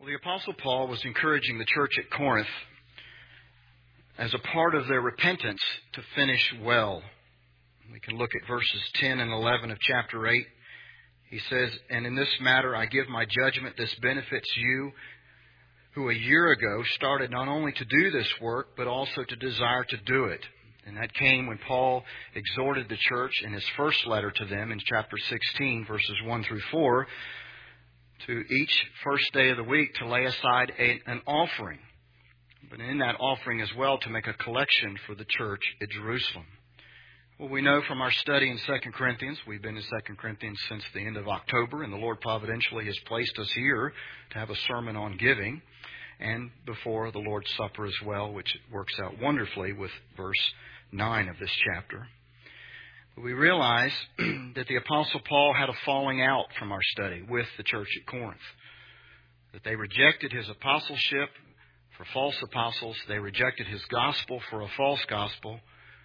Well, the Apostle Paul was encouraging the church at Corinth as a part of their repentance to finish well. We can look at verses 10 and 11 of chapter 8. He says, "And in this matter I give my judgment, this benefits you, who a year ago started not only to do this work, but also to desire to do it." And that came when Paul exhorted the church in his first letter to them in chapter 16, verses 1 through 4, to each first day of the week to lay aside an offering, but in that offering as well to make a collection for the church at Jerusalem. Well, we know from our study in 2 Corinthians, we've been in 2 Corinthians since the end of October, and the Lord providentially has placed us here to have a sermon on giving, and before the Lord's Supper as well, which works out wonderfully with verse 9 of this chapter. We realize that the Apostle Paul had a falling out from our study with the church at Corinth. That they rejected his apostleship for false apostles. They rejected his gospel for a false gospel.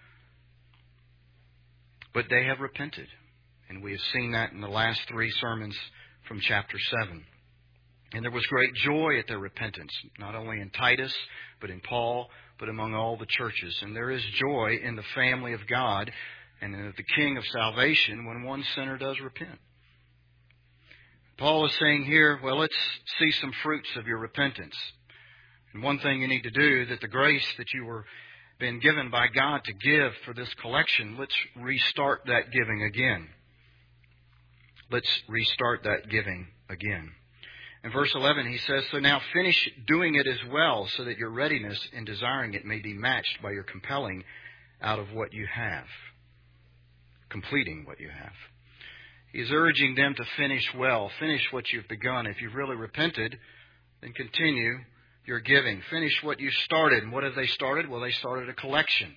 But they have repented. And we have seen that in the last 3 sermons from chapter 7. And there was great joy at their repentance, not only in Titus, but in Paul, but among all the churches. And there is joy in the family of God and the King of salvation when one sinner does repent. Paul is saying here, well, let's see some fruits of your repentance. And one thing you need to do, that the grace that you were been given by God to give for this collection, let's restart that giving again. Let's restart that giving again. In verse 11 he says, "So now finish doing it as well, so that your readiness in desiring it may be matched by your compelling out of what you have." Completing what you have. He's urging them to finish well. Finish what you've begun. If you've really repented, then continue your giving. Finish what you started. And what have they started? Well, they started a collection.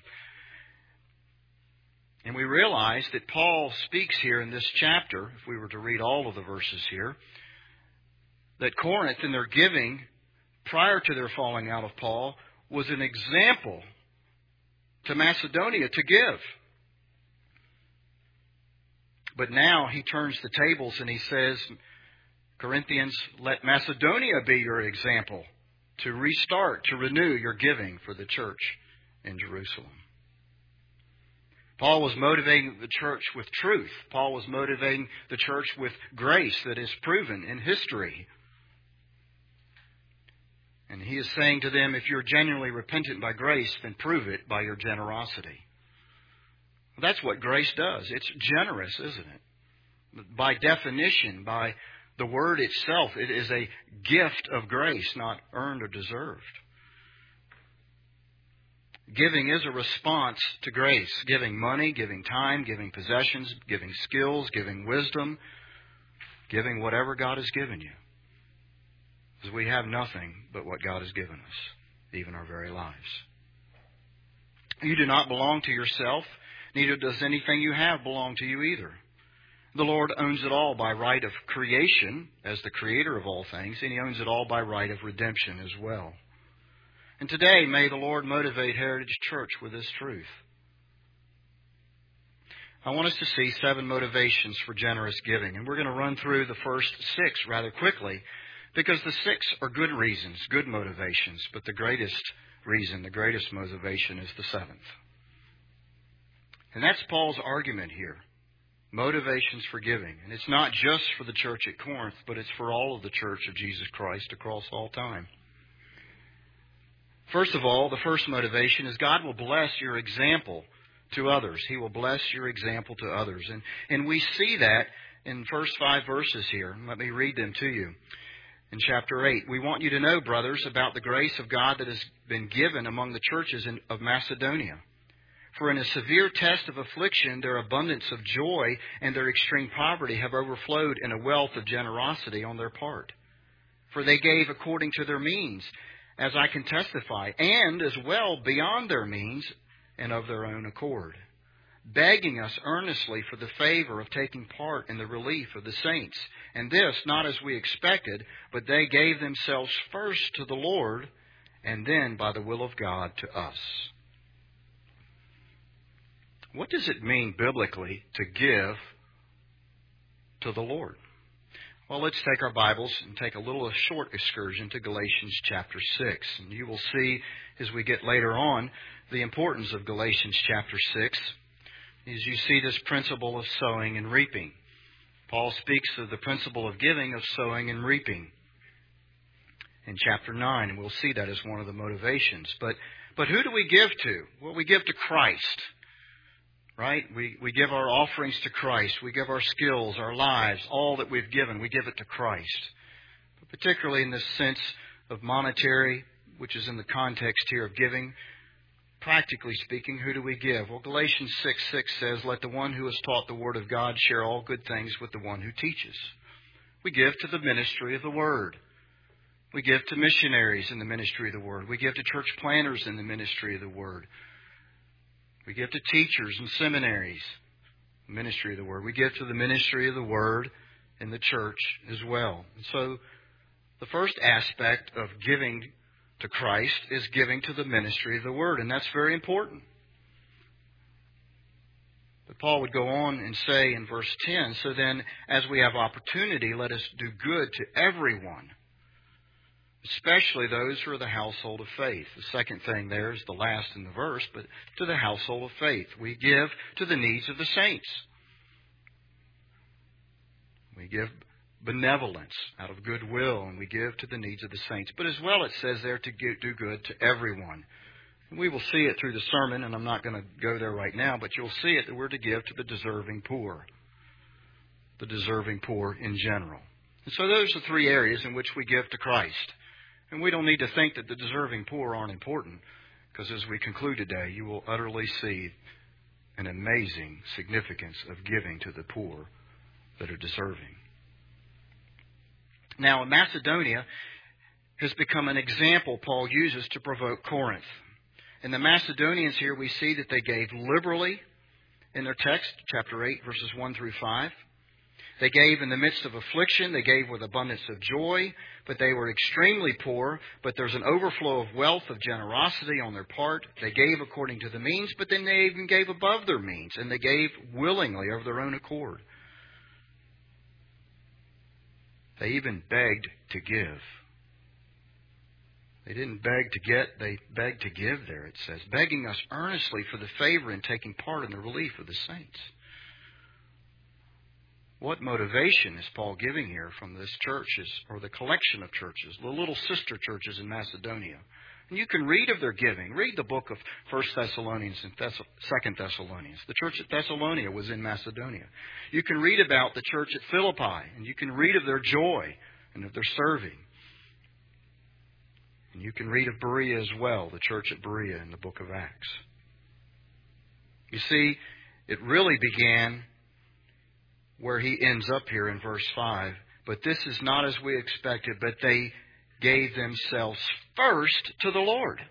And we realize that Paul speaks here in this chapter, if we were to read all of the verses here, that Corinth in their giving, prior to their falling out of Paul, was an example to Macedonia to give. But now he turns the tables and he says, Corinthians, let Macedonia be your example to restart, to renew your giving for the church in Jerusalem. Paul was motivating the church with truth. Paul was motivating the church with grace that is proven in history. And he is saying to them, if you're genuinely repentant by grace, then prove it by your generosity. That's what grace does. It's generous, isn't it? By definition, by the word itself, it is a gift of grace, not earned or deserved. Giving is a response to grace. Giving money, giving time, giving possessions, giving skills, giving wisdom, giving whatever God has given you. Because we have nothing but what God has given us, even our very lives. You do not belong to yourself. Neither does anything you have belong to you either. The Lord owns it all by right of creation as the creator of all things, and He owns it all by right of redemption as well. And today, may the Lord motivate Heritage Church with this truth. I want us to see 7 motivations for generous giving, and we're going to run through the first 6 rather quickly, because the 6 are good reasons, good motivations, but the greatest reason, the greatest motivation is the 7th. And that's Paul's argument here. Motivations for giving. And it's not just for the church at Corinth, but it's for all of the church of Jesus Christ across all time. First of all, the first motivation is God will bless your example to others. He will bless your example to others. And we see that in the first 5 verses here. Let me read them to you. In chapter 8, we want you to know, brothers, about the grace of God that has been given among the churches of Macedonia. For in a severe test of affliction, their abundance of joy and their extreme poverty have overflowed in a wealth of generosity on their part. For they gave according to their means, as I can testify, and as well beyond their means and of their own accord, begging us earnestly for the favor of taking part in the relief of the saints. And this, not as we expected, but they gave themselves first to the Lord, and then by the will of God to us. What does it mean biblically to give to the Lord? Well, let's take our Bibles and take a short excursion to Galatians chapter 6. And you will see as we get later on the importance of Galatians chapter 6 as you see this principle of sowing and reaping. Paul speaks of the principle of giving, of sowing and reaping in chapter 9, and we'll see that as one of the motivations. But who do we give to? Well, we give to Christ. Right? We give our offerings to Christ. We give our skills, our lives, all that we've given. We give it to Christ. But particularly in this sense of monetary, which is in the context here of giving, practically speaking, who do we give? Well, Galatians 6:6 says, "Let the one who has taught the Word of God share all good things with the one who teaches." We give to the ministry of the Word. We give to missionaries in the ministry of the Word. We give to church planters in the ministry of the Word. We give to teachers and seminaries, the ministry of the Word. We give to the ministry of the Word in the church as well. And so the first aspect of giving to Christ is giving to the ministry of the Word, and that's very important. But Paul would go on and say in verse 10, "So then, as we have opportunity, let us do good to everyone, especially those who are the household of faith." The second thing there is the last in the verse, but to the household of faith. We give to the needs of the saints. We give benevolence out of goodwill, and we give to the needs of the saints. But as well, it says there to do good to everyone. And we will see it through the sermon, and I'm not going to go there right now, but you'll see it that we're to give to the deserving poor. The deserving poor in general. And so those are three areas in which we give to Christ. And we don't need to think that the deserving poor aren't important, because as we conclude today, you will utterly see an amazing significance of giving to the poor that are deserving. Now, Macedonia has become an example Paul uses to provoke Corinth. And the Macedonians here, we see that they gave liberally in their text, chapter 8, verses 1 through 5. They gave in the midst of affliction. They gave with abundance of joy, but they were extremely poor. But there's an overflow of wealth, of generosity on their part. They gave according to the means, but then they even gave above their means, and they gave willingly of their own accord. They even begged to give. They didn't beg to get, they begged to give there, it says, begging us earnestly for the favor and taking part in the relief of the saints. What motivation is Paul giving here from this churches, or the collection of churches, the little sister churches in Macedonia? And you can read of their giving. Read the book of 1 Thessalonians and 2 Thessalonians. The church at Thessalonica was in Macedonia. You can read about the church at Philippi, and you can read of their joy and of their serving. And you can read of Berea as well, the church at Berea in the book of Acts. You see, it really began where he ends up here in verse 5. But this is not as we expected, but they gave themselves first to the Lord.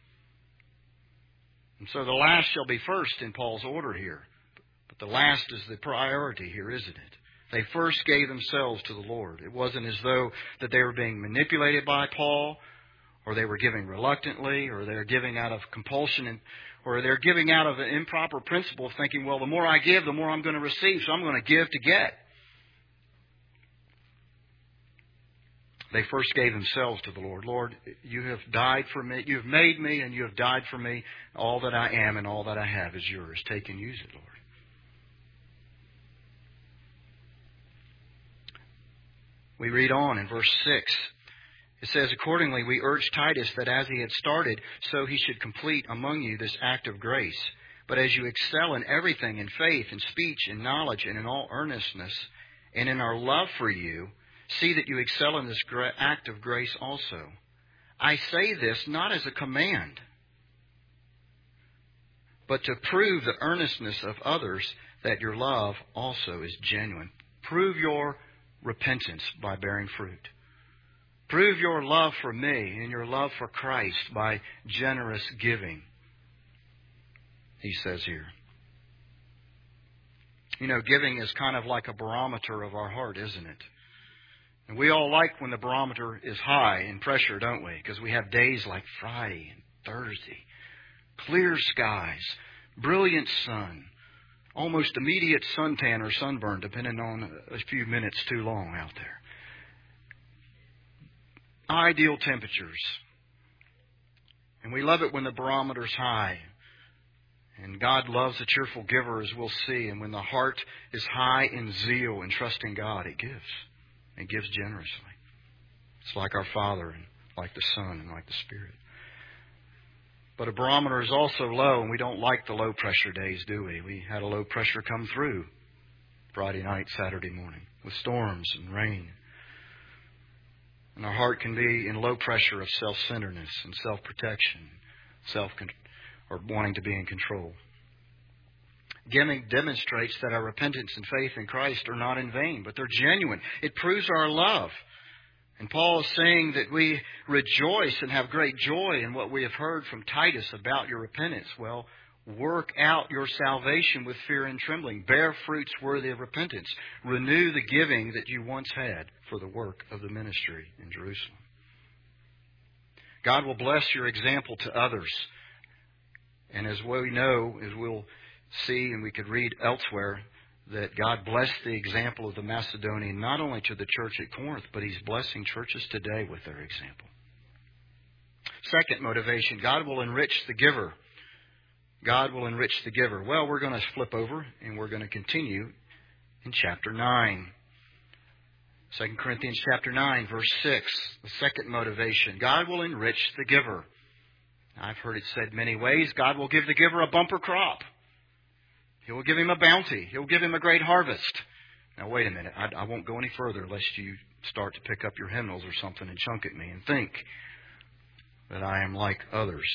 And so the last shall be first in Paul's order here. But the last is the priority here, isn't it? They first gave themselves to the Lord. It wasn't as though that they were being manipulated by Paul, or they were giving reluctantly, or they're giving out of compulsion, or they're giving out of an improper principle of thinking, well, the more I give, the more I'm going to receive, so I'm going to give to get. They first gave themselves to the Lord. Lord, you have died for me. You have made me, and you have died for me. All that I am and all that I have is yours. Take and use it, Lord. We read on in verse 6. It says, accordingly, we urge Titus that as he had started, so he should complete among you this act of grace. But as you excel in everything, in faith, in speech, in knowledge, and in all earnestness, and in our love for you, see that you excel in this act of grace also. I say this not as a command, but to prove the earnestness of others that your love also is genuine. Prove your repentance by bearing fruit. Prove your love for me and your love for Christ by generous giving, he says here. You know, giving is kind of like a barometer of our heart, isn't it? And we all like when the barometer is high in pressure, don't we? Because we have days like Friday and Thursday. Clear skies, brilliant sun, almost immediate suntan or sunburn, depending on a few minutes too long out there. ideal temperatures. And we love it when the barometer's high. And God loves a cheerful giver, as we'll see. And when the heart is high in zeal and trusting God, it gives. It gives generously. It's like our Father, and like the Son, and like the Spirit. But a barometer is also low, and we don't like the low pressure days, do we? We had a low pressure come through Friday night, Saturday morning, with storms and rain. And our heart can be in low pressure of self-centeredness and self-protection, or wanting to be in control. Giving demonstrates that our repentance and faith in Christ are not in vain, but they're genuine. It proves our love. And Paul is saying that we rejoice and have great joy in what we have heard from Titus about your repentance. Well, work out your salvation with fear and trembling. Bear fruits worthy of repentance. Renew the giving that you once had for the work of the ministry in Jerusalem. God will bless your example to others. And as we know, as we'll see and we could read elsewhere, that God blessed the example of the Macedonian not only to the church at Corinth, but He's blessing churches today with their example. Second motivation, God will enrich the giver. God will enrich the giver. Well, we're going to flip over and we're going to continue in chapter 9. 2 Corinthians chapter 9, verse 6. The second motivation, God will enrich the giver. I've heard it said many ways. God will give the giver a bumper crop. He will give him a bounty. He'll give him a great harvest. Now, wait a minute. I won't go any further lest you start to pick up your hymnals or something and chunk at me and think that I am like others.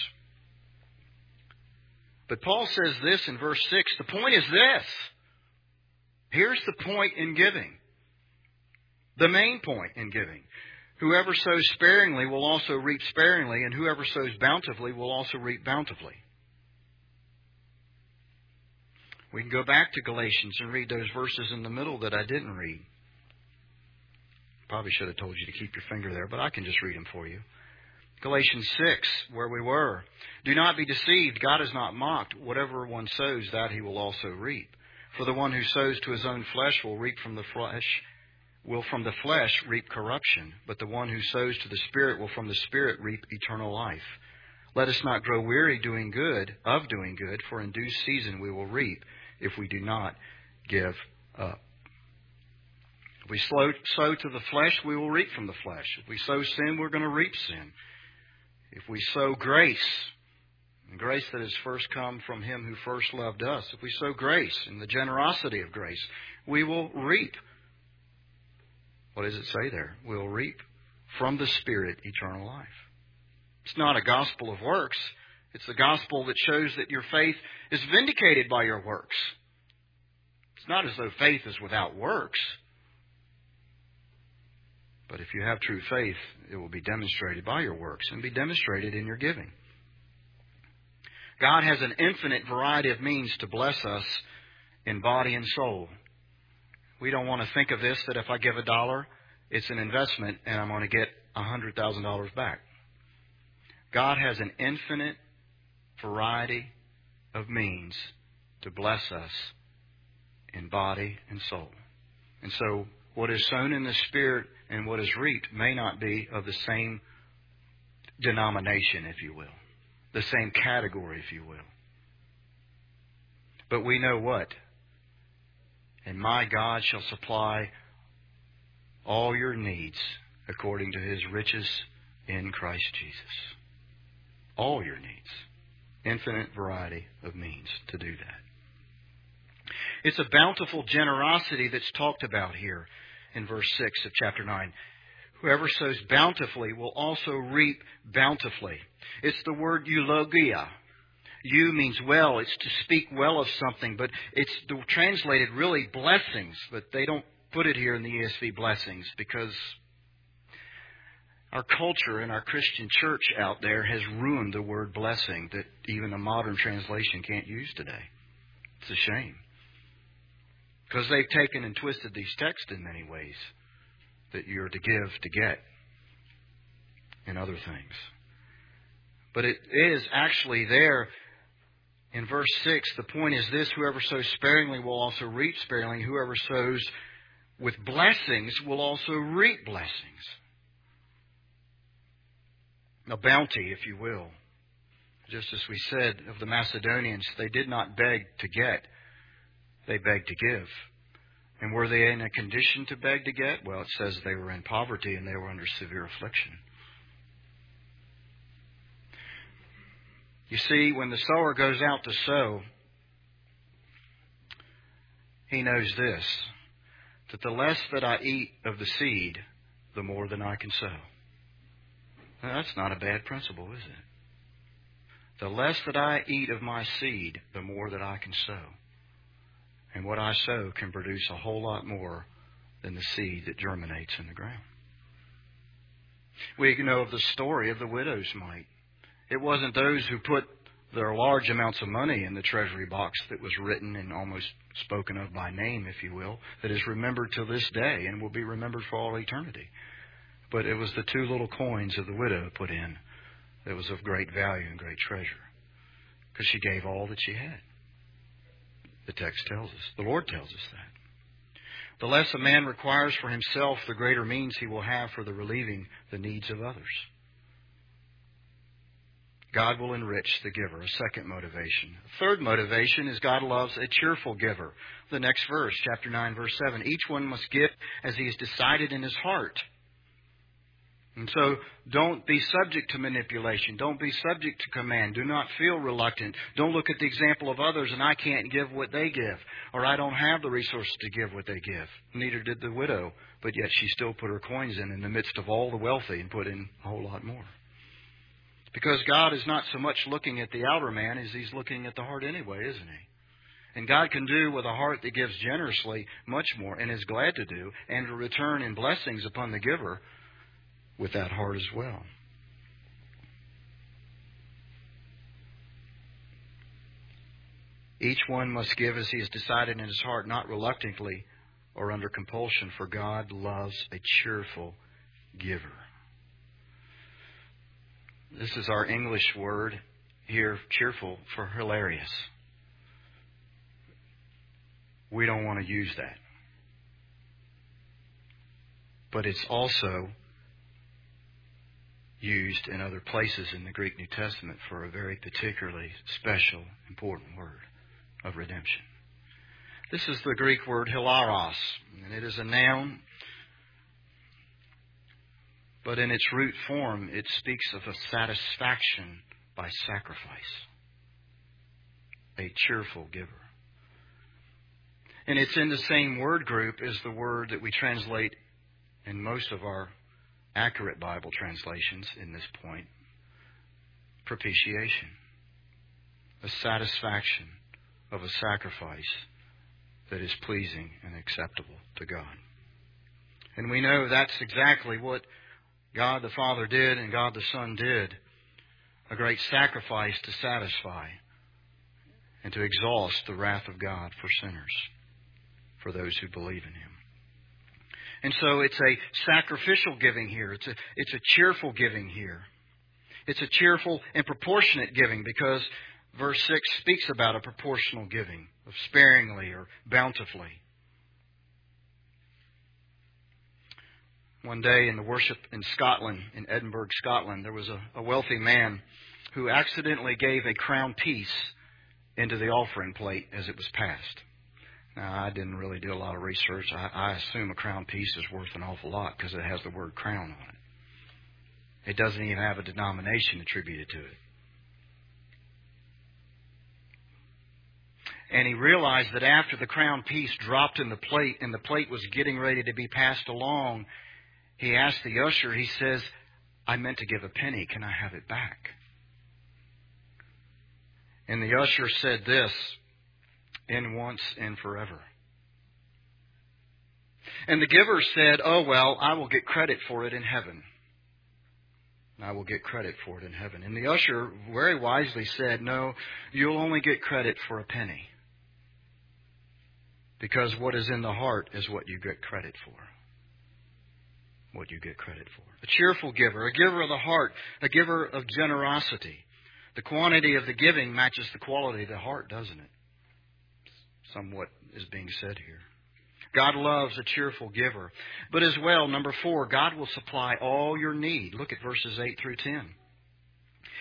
But Paul says this in verse 6. The point is this. Here's the point in giving. The main point in giving. Whoever sows sparingly will also reap sparingly, and whoever sows bountifully will also reap bountifully. We can go back to Galatians and read those verses in the middle that I didn't read. Probably should have told you to keep your finger there, but I can just read them for you. Galatians 6, where we were. Do not be deceived. God is not mocked. Whatever one sows, that he will also reap. For the one who sows to his own flesh will from the flesh reap corruption. But the one who sows to the Spirit will from the Spirit reap eternal life. Let us not grow weary of doing good, for in due season we will reap if we do not give up. If we sow to the flesh, we will reap from the flesh. If we sow sin, we're going to reap sin. If we sow grace, and grace that has first come from Him who first loved us, if we sow grace and the generosity of grace, we will reap. What does it say there? We'll reap from the Spirit eternal life. It's not a gospel of works. It's a gospel that shows that your faith is vindicated by your works. It's not as though faith is without works. But if you have true faith, it will be demonstrated by your works and be demonstrated in your giving. God has an infinite variety of means to bless us in body and soul. We don't want to think of this that if I give $1, it's an investment and I'm going to get $100,000 back. God has an infinite variety of means to bless us in body and soul. And so what is sown in the Spirit and what is reaped may not be of the same denomination, if you will, the same category, if you will. But we know what? And my God shall supply all your needs according to His riches in Christ Jesus. All your needs. Infinite variety of means to do that. It's a bountiful generosity that's talked about here in verse 6 of chapter 9. Whoever sows bountifully will also reap bountifully. It's the word eulogia. Eu means well. It's to speak well of something, but it's translated really blessings. But they don't put it here in the ESV blessings because our culture and our Christian church out there has ruined the word blessing that even a modern translation can't use today. It's a shame. Because they've taken and twisted these texts in many ways. That you're to give to get. And other things. But it is actually there in verse 6. The point is this. Whoever sows sparingly will also reap sparingly. Whoever sows with blessings will also reap blessings. a bounty, if you will. Just as we said of the Macedonians, they did not beg to get, they begged to give. And were they in a condition to beg to get? Well, it says they were in poverty and they were under severe affliction. You see, when the sower goes out to sow, he knows this, that the less that I eat of the seed, the more than I can sow. Now, that's not a bad principle, is it? The less that I eat of my seed, the more that I can sow. And what I sow can produce a whole lot more than the seed that germinates in the ground. We know of the story of the widow's mite. It wasn't those who put their large amounts of money in the treasury box that was written and almost spoken of by name, if you will, that is remembered till this day and will be remembered for all eternity. But it was the 2 little coins of the widow put in that was of great value and great treasure, because she gave all that she had. The text tells us, the Lord tells us that. The less a man requires for himself, the greater means he will have for the relieving the needs of others. God will enrich the giver, a second motivation. A third motivation is God loves a cheerful giver. The next verse, chapter 9, verse 7. Each one must give as he has decided in his heart. And so don't be subject to manipulation. Don't be subject to command. Do not feel reluctant. Don't look at the example of others and I can't give what they give, or I don't have the resources to give what they give. Neither did the widow, but yet she still put her coins in the midst of all the wealthy and put in a whole lot more. Because God is not so much looking at the outer man as He's looking at the heart anyway, isn't He? And God can do with a heart that gives generously much more and is glad to do, and to return in blessings upon the giver with that heart as well. Each one must give as he has decided in his heart, not reluctantly or under compulsion, for God loves a cheerful giver. This is our English word here, cheerful, for hilarious. We don't want to use that. But it's also used in other places in the Greek New Testament for a very particularly special, important word of redemption. This is the Greek word hilaros, and it is a noun, but in its root form it speaks of a satisfaction by sacrifice, a cheerful giver. And it's in the same word group as the word that we translate in most of our accurate Bible translations in this point, propitiation, a satisfaction of a sacrifice that is pleasing and acceptable to God. And we know that's exactly what God the Father did and God the Son did, a great sacrifice to satisfy and to exhaust the wrath of God for sinners, for those who believe in Him. And so it's a sacrificial giving here. It's a cheerful giving here. It's a cheerful and proportionate giving, because verse 6 speaks about a proportional giving of sparingly or bountifully. One day in the worship in Scotland, in Edinburgh, Scotland, there was a wealthy man who accidentally gave a crown piece into the offering plate as it was passed. Now, I didn't really do a lot of research. I assume a crown piece is worth an awful lot because it has the word crown on it. It doesn't even have a denomination attributed to it. And he realized that after the crown piece dropped in the plate and the plate was getting ready to be passed along, he asked the usher, he says, "I meant to give a penny. Can I have it back?" And the usher said this, "In once and forever." And the giver said, "Oh, well, I will get credit for it in heaven. I will get credit for it in heaven." And the usher very wisely said, "No, you'll only get credit for a penny. Because what is in the heart is what you get credit for." What you get credit for. A cheerful giver, a giver of the heart, a giver of generosity. The quantity of the giving matches the quality of the heart, doesn't it? Somewhat is being said here. God loves a cheerful giver. But as well, number 4, God will supply all your need. Look at verses 8 through 10.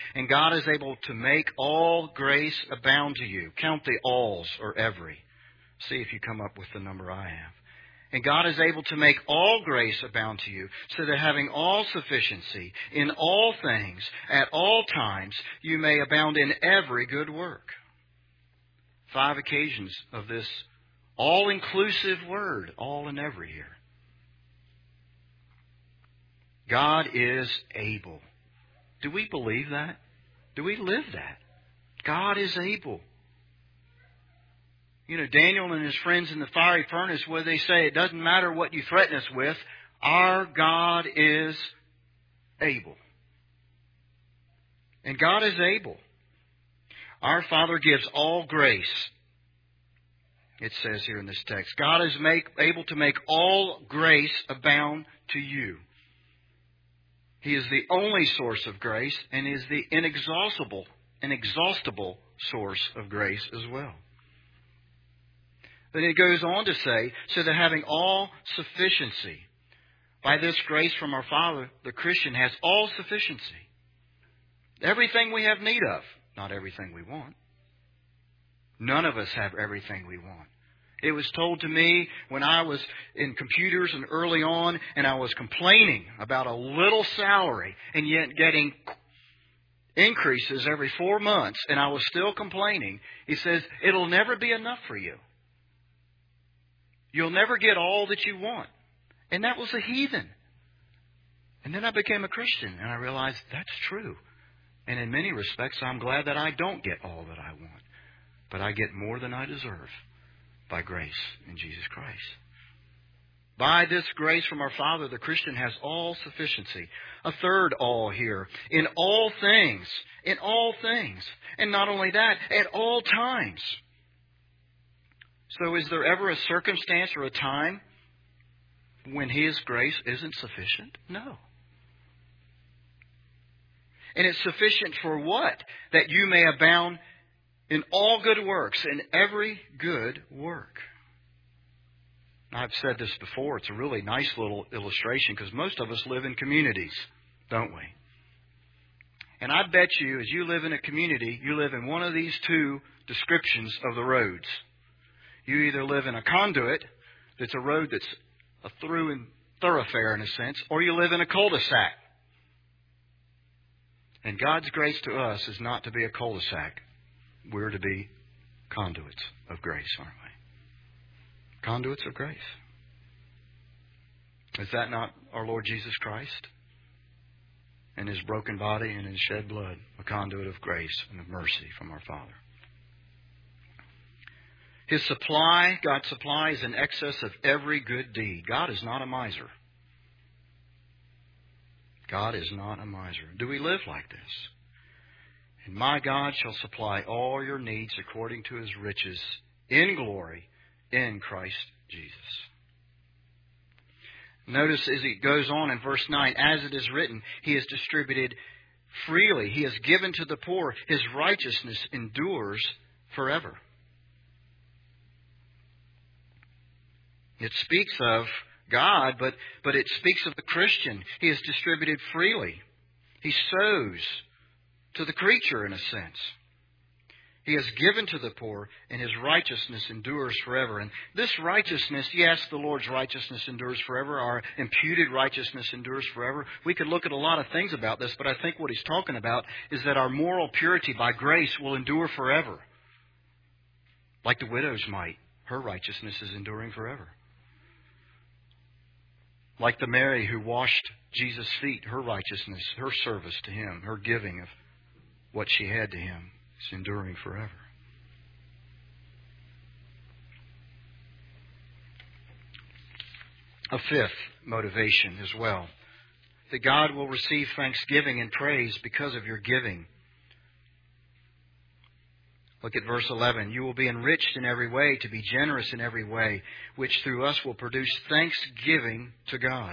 And God is able to make all grace abound to you. Count the alls or every. See if you come up with the number I have. And God is able to make all grace abound to you, so that having all sufficiency in all things at all times, you may abound in every good work. 5 occasions of this all-inclusive word, all and every here. God is able. Do we believe that? Do we live that? God is able. You know, Daniel and his friends in the fiery furnace, where they say, it doesn't matter what you threaten us with, our God is able. And God is able. Our Father gives all grace. It says here in this text, God is able to make all grace abound to you. He is the only source of grace and is the inexhaustible source of grace as well. But it goes on to say, so that having all sufficiency, by this grace from our Father, the Christian has all sufficiency. Everything we have need of, not everything we want. None of us have everything we want. It was told to me when I was in computers and early on, and I was complaining about a little salary and yet getting increases every 4 months, and I was still complaining. He says, it'll never be enough for you. You'll never get all that you want. And that was a heathen. And then I became a Christian, and I realized that's true. And in many respects, I'm glad that I don't get all that I want. But I get more than I deserve by grace in Jesus Christ. By this grace from our Father, the Christian has all sufficiency. A third all here. In all things. In all things. And not only that, at all times. So is there ever a circumstance or a time when His grace isn't sufficient? No. And it's sufficient for what? That you may abound in all good works, in every good work. I've said this before. It's a really nice little illustration because most of us live in communities, don't we? And I bet you, as you live in a community, you live in one of these two descriptions of the roads. You either live in a conduit that's a road that's a through and thoroughfare in a sense, or you live in a cul-de-sac. And God's grace to us is not to be a cul-de-sac. We're to be conduits of grace, aren't we? Conduits of grace. Is that not our Lord Jesus Christ? And His broken body and His shed blood, a conduit of grace and of mercy from our Father. His supply, God supplies in excess of every good deed. God is not a miser. God is not a miser. Do we live like this? And my God shall supply all your needs according to His riches in glory in Christ Jesus. Notice as it goes on in verse 9, as it is written, He has distributed freely. He has given to the poor. His righteousness endures forever. It speaks of God, but it speaks of the Christian. He has distributed freely. He sows to the creature in a sense. He has given to the poor, and His righteousness endures forever. And this righteousness, yes, the Lord's righteousness endures forever. Our imputed righteousness endures forever. We could look at a lot of things about this, but I think what He's talking about is that our moral purity by grace will endure forever. Like the widow's mite, her righteousness is enduring forever. Like the Mary who washed Jesus' feet, her righteousness, her service to Him, her giving of what she had to Him is enduring forever. A fifth motivation as well, that God will receive thanksgiving and praise because of your giving. Look at verse 11. You will be enriched in every way, to be generous in every way, which through us will produce thanksgiving to God.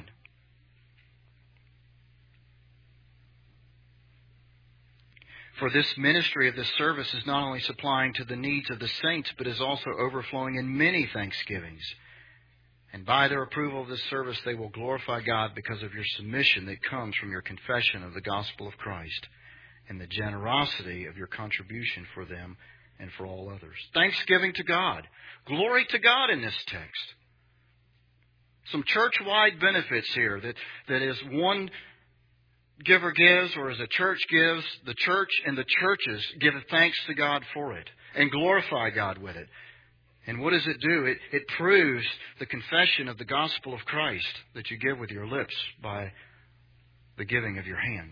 For this ministry of this service is not only supplying to the needs of the saints, but is also overflowing in many thanksgivings. And by their approval of this service, they will glorify God because of your submission that comes from your confession of the gospel of Christ and the generosity of your contribution for them and for all others. Thanksgiving to God. Glory to God in this text. Some church-wide benefits here that as one giver gives or as a church gives, the church and the churches give thanks to God for it and glorify God with it. And what does it do? It proves the confession of the gospel of Christ that you give with your lips by the giving of your hands.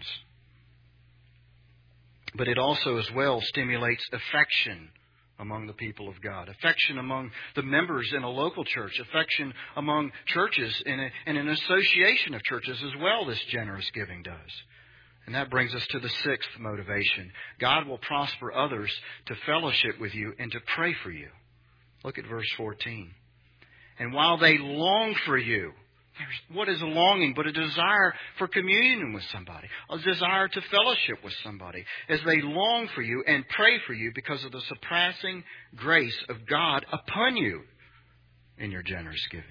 But it also as well stimulates affection among the people of God, affection among the members in a local church, affection among churches and an association of churches as well, this generous giving does. And that brings us to the sixth motivation. God will prosper others to fellowship with you and to pray for you. Look at verse 14. And while they long for you, what is a longing but a desire for communion with somebody, a desire to fellowship with somebody, as they long for you and pray for you because of the surpassing grace of God upon you in your generous giving.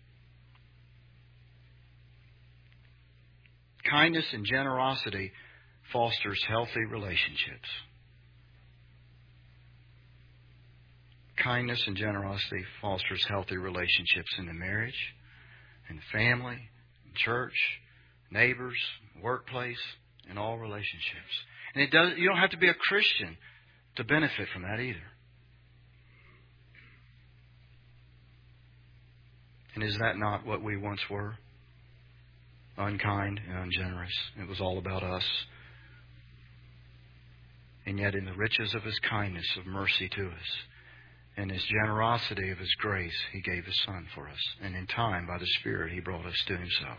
Kindness and generosity fosters healthy relationships. Kindness and generosity fosters healthy relationships in the marriage, in family, in church, neighbors, workplace, in all relationships. And you don't have to be a Christian to benefit from that either. And is that not what we once were? Unkind and ungenerous. It was all about us. And yet in the riches of His kindness of mercy to us and His generosity of His grace, He gave His Son for us. And in time, by the Spirit, He brought us to Himself.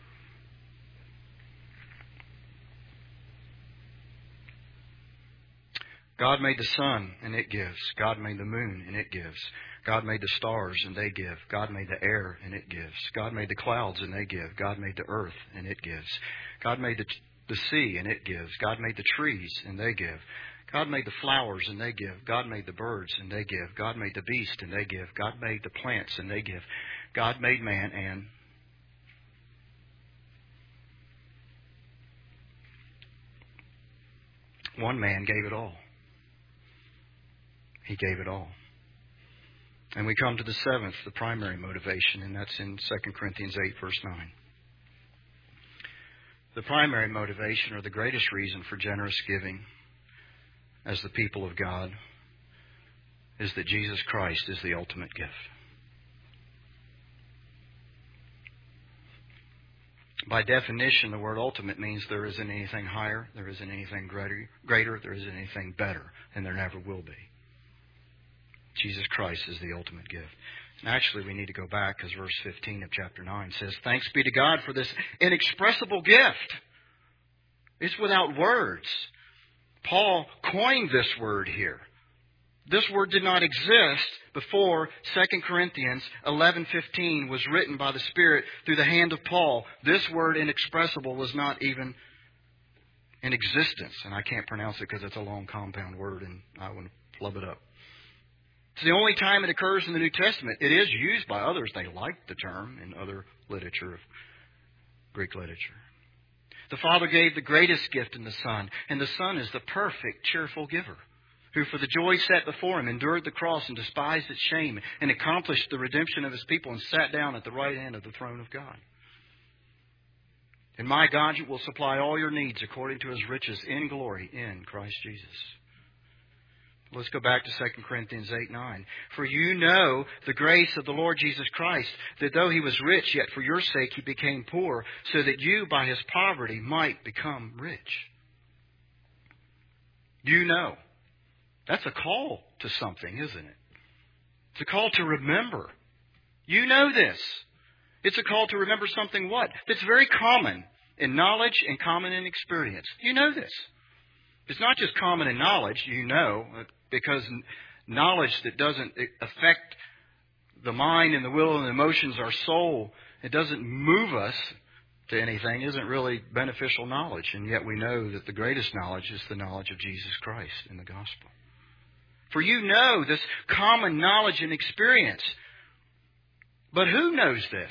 God made the sun, and it gives. God made the moon, and it gives. God made the stars, and they give. God made the air, and it gives. God made the clouds, and they give. God made the earth, and it gives. God made the sea, and it gives. God made the trees, and they give. God made the flowers, and they give. God made the birds, and they give. God made the beast, and they give. God made the plants, and they give. God made man, and one man gave it all. He gave it all. And we come to the seventh, the primary motivation, and that's in 2 Corinthians 8, verse 9. The primary motivation, or the greatest reason for generous giving as the people of God, is that Jesus Christ is the ultimate gift. By definition, the word ultimate means there isn't anything higher, there isn't anything greater, there isn't anything better, and there never will be. Jesus Christ is the ultimate gift. And actually, we need to go back because verse 15 of chapter 9 says, "Thanks be to God for this inexpressible gift." It's without words. Paul coined this word here. This word did not exist before 2 Corinthians 11:15 was written by the Spirit through the hand of Paul. This word inexpressible was not even in existence. And I can't pronounce it because it's a long compound word and I want to flub it up. It's the only time it occurs in the New Testament. It is used by others. They like the term in other literature, Greek literature. The Father gave the greatest gift in the Son, and the Son is the perfect, cheerful giver, who for the joy set before Him endured the cross and despised its shame and accomplished the redemption of His people and sat down at the right hand of the throne of God. And my God will supply all your needs according to His riches in glory in Christ Jesus. Let's go back to 2 Corinthians 8:9. For you know the grace of the Lord Jesus Christ, that though He was rich, yet for your sake He became poor, so that you by His poverty might become rich. You know. That's a call to something, isn't it? It's a call to remember. You know this. It's a call to remember something what? That's very common in knowledge and common in experience. You know this. It's not just common in knowledge, you know, because knowledge that doesn't affect the mind and the will and the emotions, our soul, it doesn't move us to anything, isn't really beneficial knowledge. And yet we know that the greatest knowledge is the knowledge of Jesus Christ in the gospel. For you know this common knowledge and experience. But who knows this?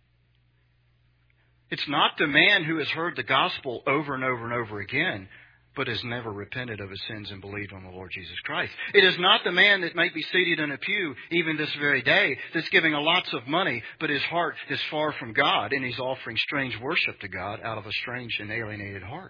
It's not the man who has heard the gospel over and over and over again, but has never repented of his sins and believed on the Lord Jesus Christ. It is not the man that might be seated in a pew even this very day that's giving lots of money, but his heart is far from God, and he's offering strange worship to God out of a strange and alienated heart.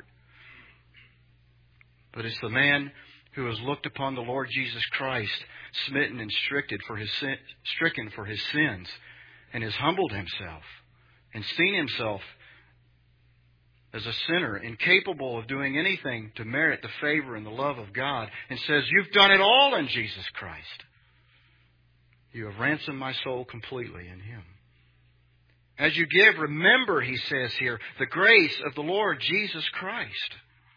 But it's the man who has looked upon the Lord Jesus Christ, smitten and stricken for his sins, and has humbled himself and seen himself as a sinner, incapable of doing anything to merit the favor and the love of God, and says, "You've done it all in Jesus Christ. You have ransomed my soul completely in Him." As you give, remember, he says here, the grace of the Lord Jesus Christ.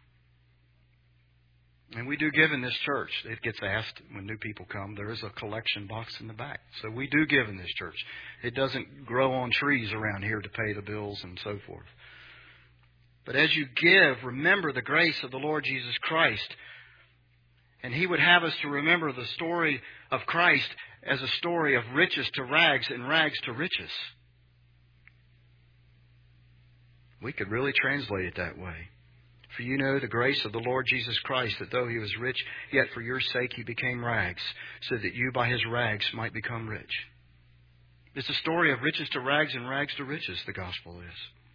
And we do give in this church. It gets asked when new people come. There is a collection box in the back. So we do give in this church. It doesn't grow on trees around here to pay the bills and so forth. But as you give, remember the grace of the Lord Jesus Christ. And He would have us to remember the story of Christ as a story of riches to rags and rags to riches. We could really translate it that way. For you know the grace of the Lord Jesus Christ, that though He was rich, yet for your sake He became rags, so that you by His rags might become rich. It's a story of riches to rags and rags to riches, the gospel is.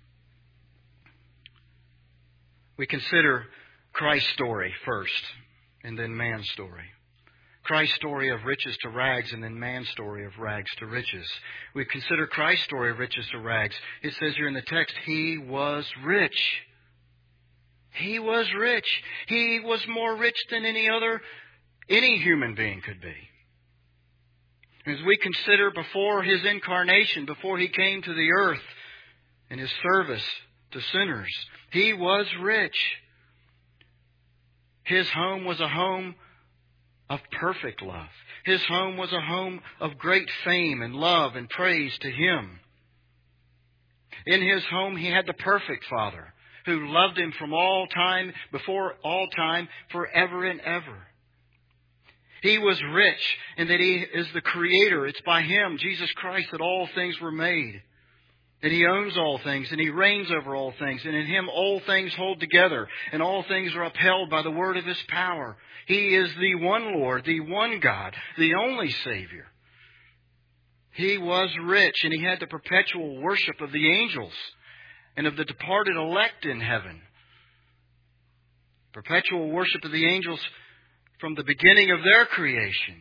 We consider Christ's story first, and then man's story. Christ's story of riches to rags, and then man's story of rags to riches. We consider Christ's story of riches to rags. It says here in the text, He was rich. He was rich. He was more rich than any human being could be. As we consider before His incarnation, before He came to the earth in His service to sinners, He was rich. His home was a home of perfect love. His home was a home of great fame and love and praise to Him. In His home He had the perfect Father who loved Him from all time, before all time, forever and ever. He was rich in that He is the Creator. It's by Him, Jesus Christ, that all things were made. And He owns all things, and He reigns over all things. And in Him all things hold together, and all things are upheld by the word of His power. He is the one Lord, the one God, the only Savior. He was rich, and He had the perpetual worship of the angels and of the departed elect in heaven. Perpetual worship of the angels from the beginning of their creation.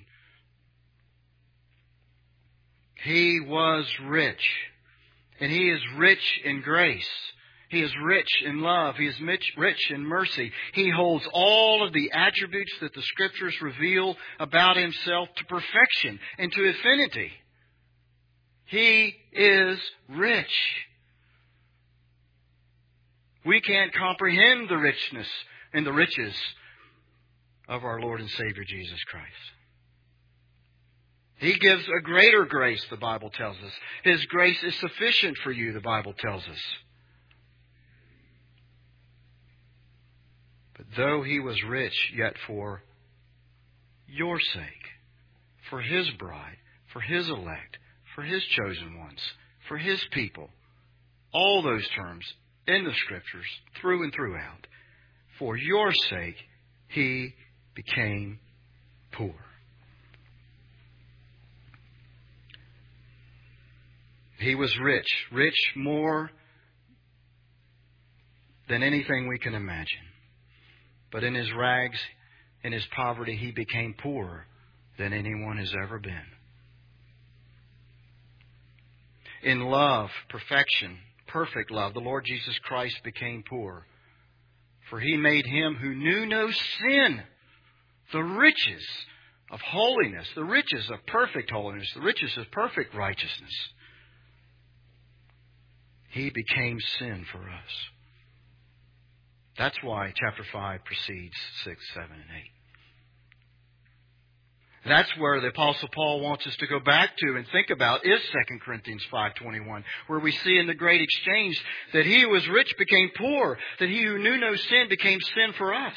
He was rich. And He is rich in grace. He is rich in love. He is rich in mercy. He holds all of the attributes that the Scriptures reveal about Himself to perfection and to infinity. He is rich. We can't comprehend the richness and the riches of our Lord and Savior Jesus Christ. He gives a greater grace, the Bible tells us. His grace is sufficient for you, the Bible tells us. But though He was rich, yet for your sake, for His bride, for His elect, for His chosen ones, for His people, all those terms in the Scriptures, through and throughout, for your sake, He became poor. He was rich, rich more than anything we can imagine. But in His rags, in His poverty, He became poorer than anyone has ever been. In love, perfection, perfect love, the Lord Jesus Christ became poor. For He made Him who knew no sin the riches of holiness, the riches of perfect holiness, the riches of perfect righteousness. He became sin for us. That's why chapter 5 precedes 6, 7, and 8. That's where the Apostle Paul wants us to go back to and think about is 2 Corinthians 5:21, where we see in the great exchange that He who was rich became poor, that He who knew no sin became sin for us.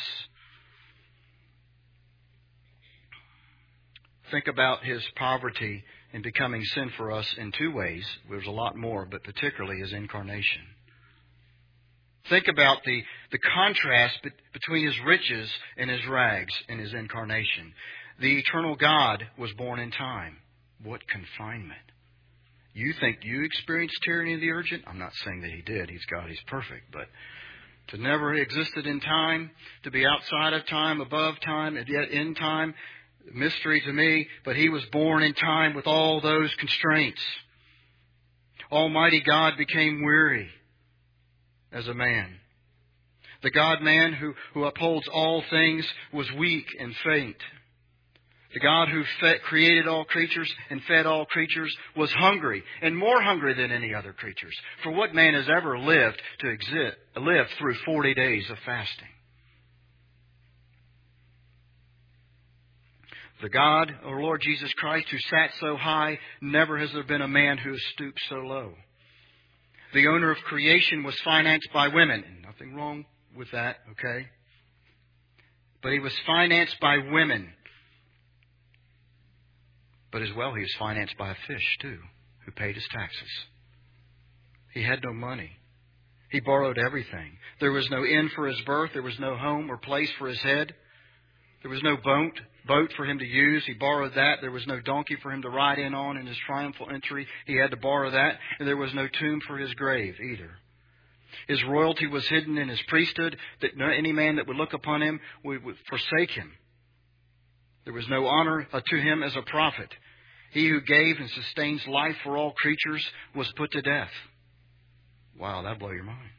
Think about His poverty in becoming sin for us in two ways. There's a lot more, but particularly His incarnation. Think about the contrast between His riches and His rags in His incarnation. The eternal God was born in time. What confinement. You think you experienced tyranny of the urgent? I'm not saying that He did. He's God. He's perfect. But to never existed in time, to be outside of time, above time, and yet in time, mystery to me. But He was born in time with all those constraints. Almighty God became weary as a man. The God-man who upholds all things was weak and faint. The God who created all creatures and fed all creatures was hungry, and more hungry than any other creatures. For what man has ever lived through 40 days of fasting? The God, our Lord Jesus Christ, who sat so high, never has there been a man who has stooped so low. The owner of creation was financed by women. And nothing wrong with that, okay? But He was financed by women. But as well, He was financed by a fish, too, who paid His taxes. He had no money. He borrowed everything. There was no inn for His birth. There was no home or place for His head. There was no boat for Him to use. He borrowed that. There was no donkey for Him to ride in on in His triumphal entry. He had to borrow that. And there was no tomb for His grave either. His royalty was hidden in His priesthood, that any man that would look upon Him would forsake Him. There was no honor to Him as a prophet. He who gave and sustains life for all creatures was put to death. Wow, that'll blow your mind.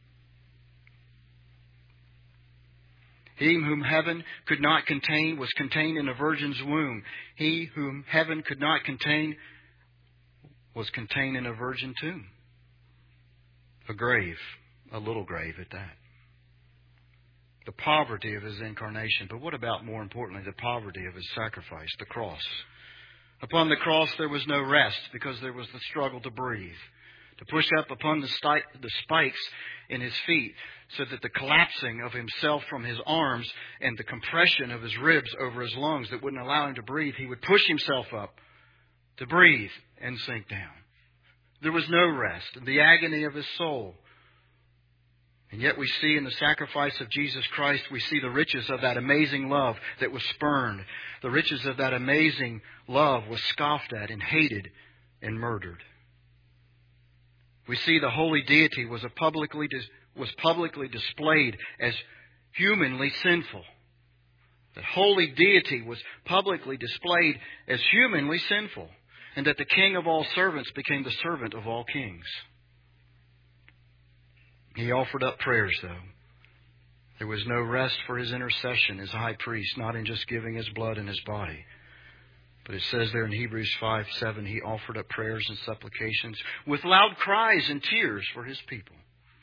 He whom heaven could not contain was contained in a virgin's womb. He whom heaven could not contain was contained in a virgin tomb. A grave, a little grave at that. The poverty of His incarnation. But what about, more importantly, the poverty of His sacrifice, the cross? Upon the cross there was no rest because there was the struggle to breathe. To push up upon the spikes in His feet so that the collapsing of Himself from His arms and the compression of His ribs over His lungs that wouldn't allow Him to breathe, He would push Himself up to breathe and sink down. There was no rest in the agony of His soul. And yet we see in the sacrifice of Jesus Christ, we see the riches of that amazing love that was spurned. The riches of that amazing love was scoffed at and hated and murdered. We see the holy deity was publicly displayed as humanly sinful. The holy deity was publicly displayed as humanly sinful. And that the King of all servants became the servant of all kings. He offered up prayers, though. There was no rest for His intercession as high priest, not in just giving His blood and His body. But it says there in Hebrews 5:7, He offered up prayers and supplications with loud cries and tears for His people.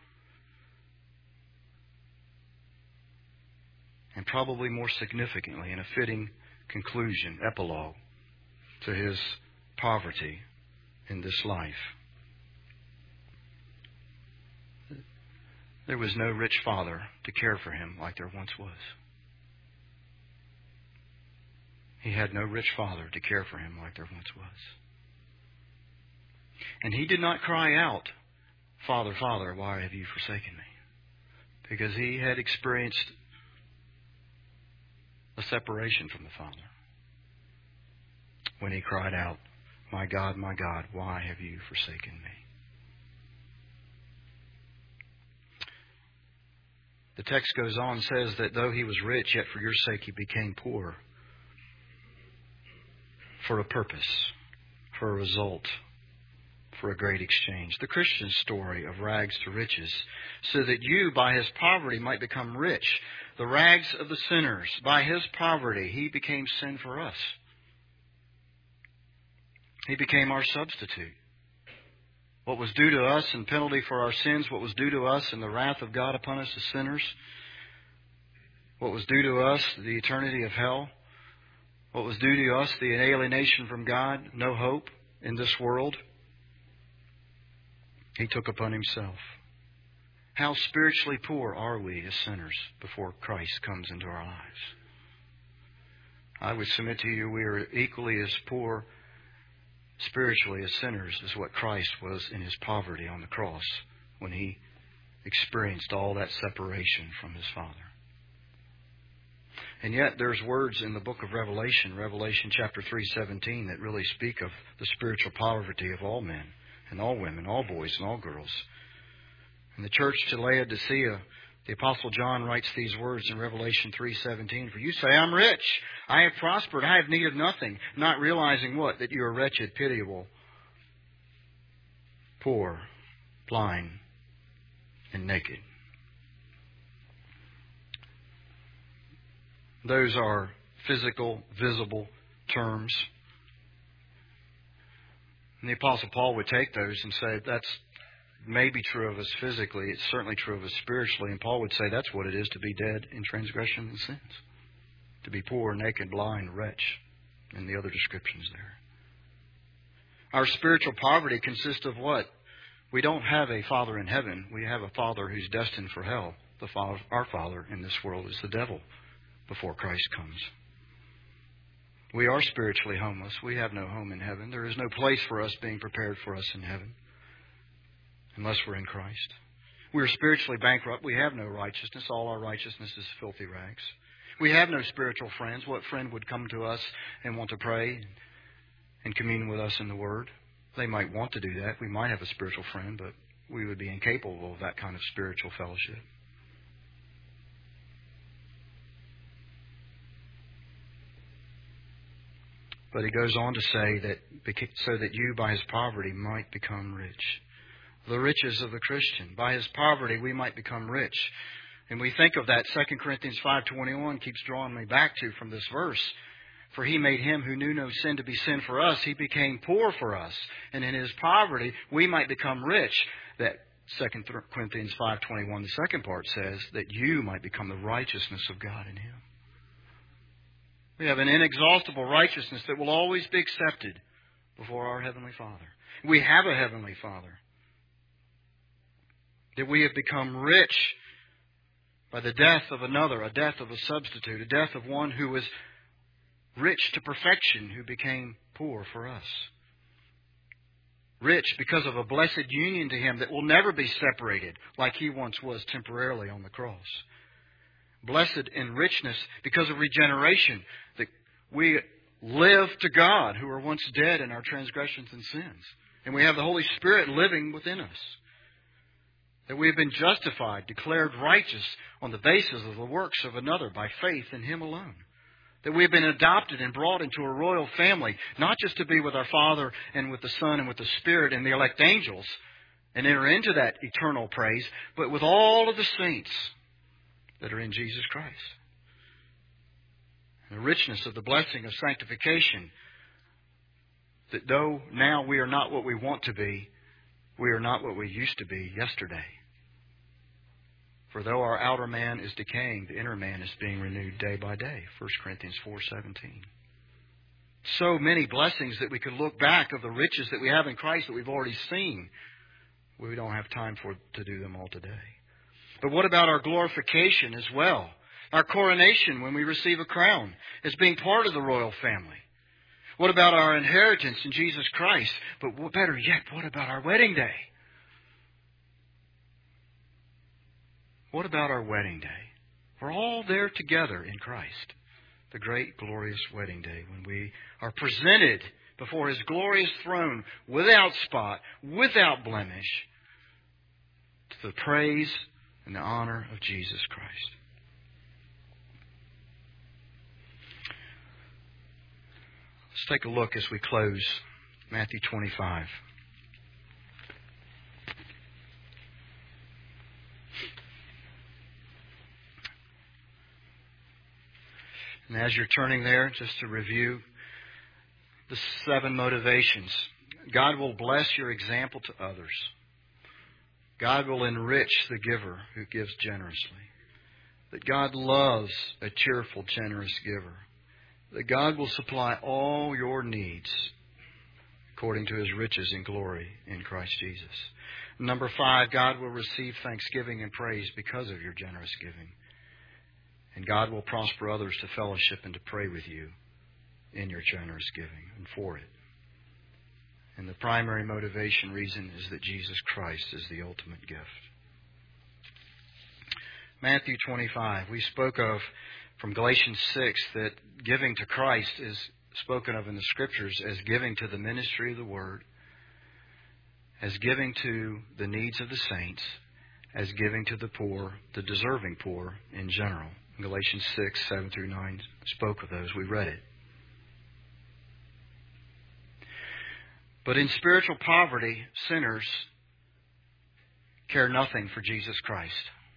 And probably more significantly, in a fitting conclusion, epilogue to His poverty in this life. There was no rich father to care for Him like there once was. He had no rich father to care for Him like there once was. And He did not cry out, Father, Father, why have you forsaken me? Because He had experienced a separation from the Father. When He cried out, my God, why have you forsaken me? The text goes on and says that though He was rich, yet for your sake He became poor. For a purpose, for a result, for a great exchange. The Christian story of rags to riches, so that you by His poverty might become rich. The rags of the sinners, by His poverty, He became sin for us. He became our substitute. What was due to us in penalty for our sins, what was due to us in the wrath of God upon us as sinners, what was due to us, the eternity of hell, what was due to us, the alienation from God, no hope in this world, He took upon Himself. How spiritually poor are we as sinners before Christ comes into our lives? I would submit to you we are equally as poor spiritually as sinners as what Christ was in His poverty on the cross when He experienced all that separation from His Father. And yet there's words in the book of Revelation, Revelation chapter 3:17, that really speak of the spiritual poverty of all men and all women, all boys and all girls. In the church to Laodicea, the Apostle John writes these words in Revelation 3:17, "For you say, I'm rich, I have prospered, I have need of nothing," not realizing what? That you are wretched, pitiable, poor, blind, and naked. Those are physical, visible terms. And the Apostle Paul would take those and say, that's maybe true of us physically, it's certainly true of us spiritually. And Paul would say that's what it is to be dead in transgression and sins. To be poor, naked, blind, wretch, and the other descriptions there. Our spiritual poverty consists of what? We don't have a Father in heaven. We have a Father who's destined for hell. Our Father in this world is the devil before Christ comes. We are spiritually homeless. We have no home in heaven. There is no place for us being prepared for us in heaven unless we're in Christ. We are spiritually bankrupt. We have no righteousness. All our righteousness is filthy rags. We have no spiritual friends. What friend would come to us and want to pray and commune with us in the Word? They might want to do that. We might have a spiritual friend, but we would be incapable of that kind of spiritual fellowship. But he goes on to say that so that you by his poverty might become rich. The riches of the Christian. By his poverty we might become rich. And we think of that 2 Corinthians 5:21 keeps drawing me back to from this verse. For he made him who knew no sin to be sin for us. He became poor for us. And in his poverty we might become rich. That 2 Corinthians 5:21, the second part says that you might become the righteousness of God in him. We have an inexhaustible righteousness that will always be accepted before our Heavenly Father. We have a Heavenly Father. That we have become rich by the death of another, a death of a substitute, a death of one who was rich to perfection, who became poor for us. Rich because of a blessed union to Him that will never be separated like He once was temporarily on the cross. Blessed in richness because of regeneration, that we live to God who were once dead in our transgressions and sins. And we have the Holy Spirit living within us. That we have been justified, declared righteous on the basis of the works of another by faith in Him alone. That we have been adopted and brought into a royal family, not just to be with our Father and with the Son and with the Spirit and the elect angels and enter into that eternal praise, but with all of the saints that are in Jesus Christ. And the richness of the blessing of sanctification, that though now we are not what we want to be, we are not what we used to be yesterday. For though our outer man is decaying, the inner man is being renewed day by day. 1 Corinthians 4:17. So many blessings that we could look back of the riches that we have in Christ that we've already seen. We don't have time to do them all today. But what about our glorification as well? Our coronation when we receive a crown as being part of the royal family. What about our inheritance in Jesus Christ? But better yet, what about our wedding day? What about our wedding day? We're all there together in Christ. The great glorious wedding day when we are presented before His glorious throne without spot, without blemish, to the praise and the honor of Jesus Christ. Let's take a look as we close Matthew 25. And as you're turning there, just to review the 7 motivations. God will bless your example to others. God will enrich the giver who gives generously. That God loves a cheerful, generous giver. That God will supply all your needs according to His riches and glory in Christ Jesus. Number 5, God will receive thanksgiving and praise because of your generous giving. And God will prosper others to fellowship and to pray with you in your generous giving and for it. And the primary motivation reason is that Jesus Christ is the ultimate gift. Matthew 25. We spoke of from Galatians 6 that giving to Christ is spoken of in the Scriptures as giving to the ministry of the Word, as giving to the needs of the saints, as giving to the poor, the deserving poor in general. Galatians 6, 7 through 9 spoke of those. We read it. But in spiritual poverty, sinners care nothing for Jesus Christ.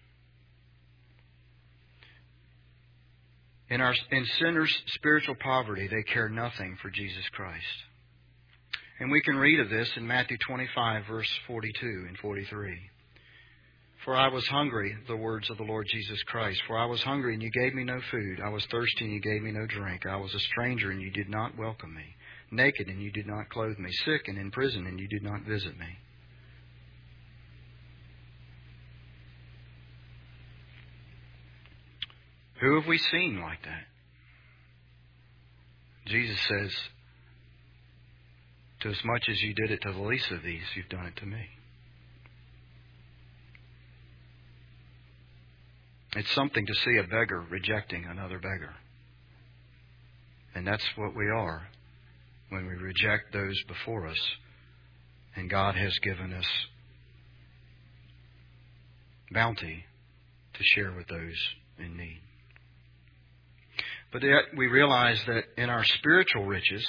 In sinners' spiritual poverty, they care nothing for Jesus Christ. And we can read of this in Matthew 25, verse 42 and 43. For I was hungry, the words of the Lord Jesus Christ. For I was hungry, and you gave me no food. I was thirsty, and you gave me no drink. I was a stranger, and you did not welcome me. Naked, and you did not clothe me. Sick and in prison, and you did not visit me. Who have we seen like that? Jesus says, to as much as you did it to the least of these, you've done it to me. It's something to see a beggar rejecting another beggar. And that's what we are when we reject those before us. And God has given us bounty to share with those in need. But yet we realize that in our spiritual riches,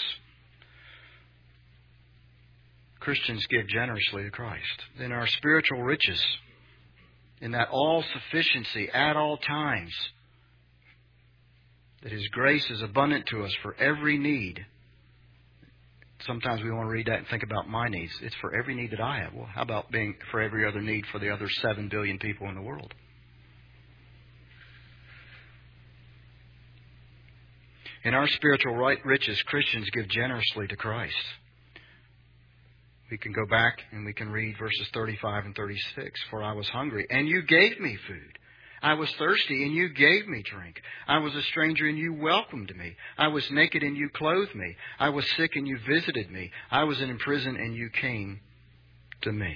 Christians give generously to Christ. In our spiritual riches, in that all-sufficiency at all times, that His grace is abundant to us for every need. Sometimes we want to read that and think about my needs. It's for every need that I have. Well, how about being for every other need for the other 7 billion people in the world? In our spiritual riches, Christians give generously to Christ. We can go back and we can read verses 35 and 36. For I was hungry, and you gave me food. I was thirsty, and you gave me drink. I was a stranger, and you welcomed me. I was naked, and you clothed me. I was sick, and you visited me. I was in prison, and you came to me.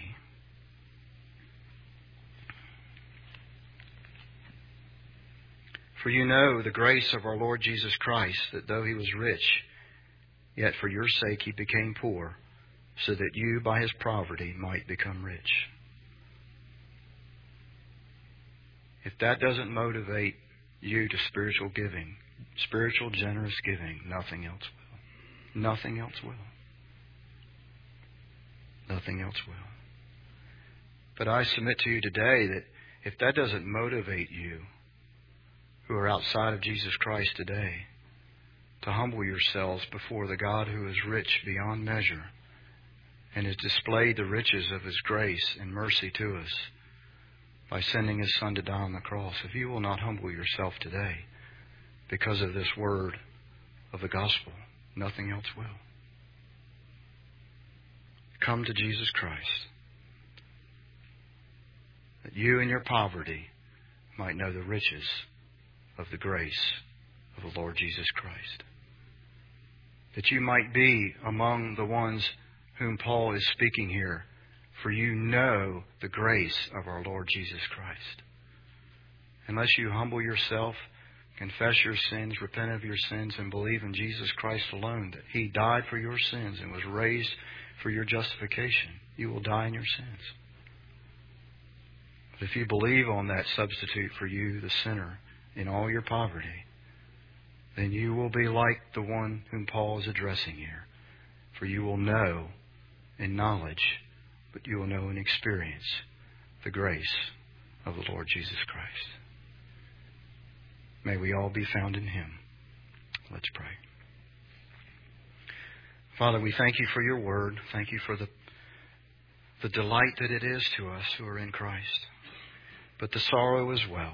For you know the grace of our Lord Jesus Christ, that though He was rich, yet for your sake He became poor, so that you by His poverty might become rich. If that doesn't motivate you to spiritual giving, spiritual generous giving, nothing else will. Nothing else will. Nothing else will. But I submit to you today that if that doesn't motivate you, who are outside of Jesus Christ today, to humble yourselves before the God who is rich beyond measure and has displayed the riches of His grace and mercy to us by sending His Son to die on the cross, if you will not humble yourself today because of this word of the gospel, nothing else will. Come to Jesus Christ, that you in your poverty might know the riches of the grace of the Lord Jesus Christ. That you might be among the ones whom Paul is speaking here, for you know the grace of our Lord Jesus Christ. Unless you humble yourself, confess your sins, repent of your sins, and believe in Jesus Christ alone, that He died for your sins and was raised for your justification, you will die in your sins. But if you believe on that substitute for you, the sinner, in all your poverty, then you will be like the one whom Paul is addressing here. For you will know in knowledge, but you will know in experience the grace of the Lord Jesus Christ. May we all be found in Him. Let's pray. Father, we thank You for Your word. Thank You for the delight that it is to us who are in Christ, but the sorrow as well.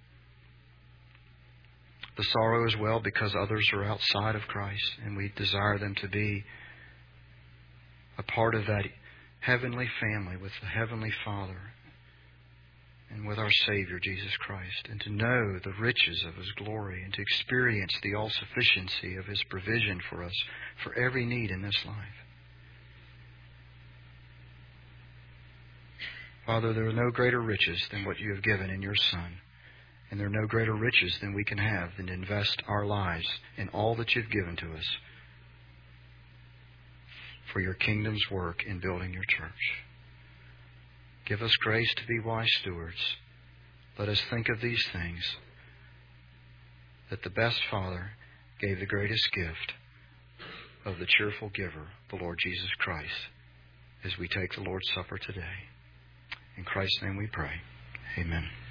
The sorrow as well because others are outside of Christ, and we desire them to be a part of that heavenly family with the Heavenly Father and with our Savior, Jesus Christ, and to know the riches of His glory and to experience the all-sufficiency of His provision for us for every need in this life. Father, there are no greater riches than what You have given in Your Son. And there are no greater riches than we can have than to invest our lives in all that you've given to us for your kingdom's work in building your church. Give us grace to be wise stewards. Let us think of these things, that the best Father gave the greatest gift of the cheerful giver, the Lord Jesus Christ, as we take the Lord's Supper today. In Christ's name we pray. Amen.